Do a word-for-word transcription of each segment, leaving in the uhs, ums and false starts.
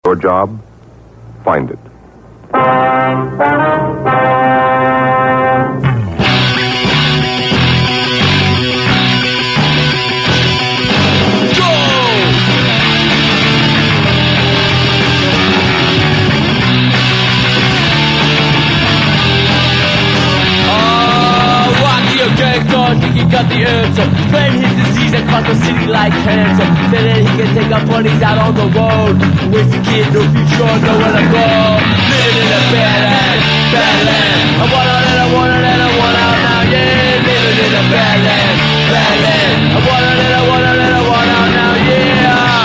Your job? Find it. Think he got the answer. Spread his disease across the city like cancer. Then that he can take our buddies out on the road. Waste the kid, no future, nowhere to go. Living in a bad land, bad land. I want out and I want out and I want out now, yeah. Living in a bad land, bad land. I want out and I want out and I want out now, yeah.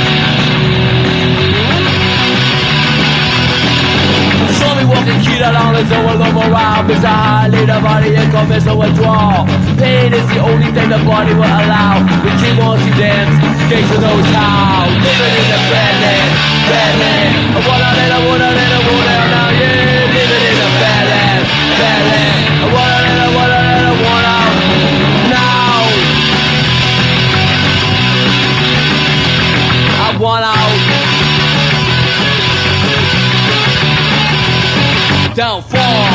Saw me walking kid out on his own alone around. Mister Highly the body and commits a withdrawal. Pain is the only thing the body will allow. The king wants to dance, gangster knows how. Living in the bad land, bad land. I want out and I want out and I want out now, yeah. Living in the bad land, bad land. I want out and I want out and I want out now. I want out. Downfall.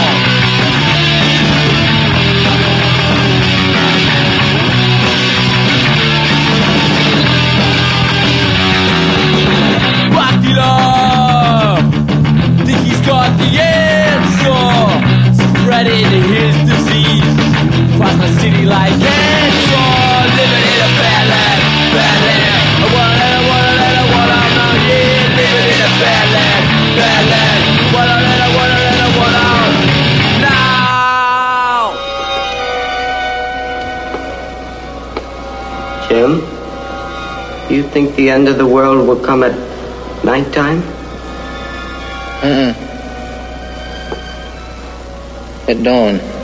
Rock dealer, think he's got the answer. Spreading his disease across the city like cancer. Living in a bad land, bad land. I want it, I want it, I want it now, yeah. Living in a bad land, bad land. I want it, I want it. Jim, you think the end of the world will come at nighttime? Mm-mm. At dawn.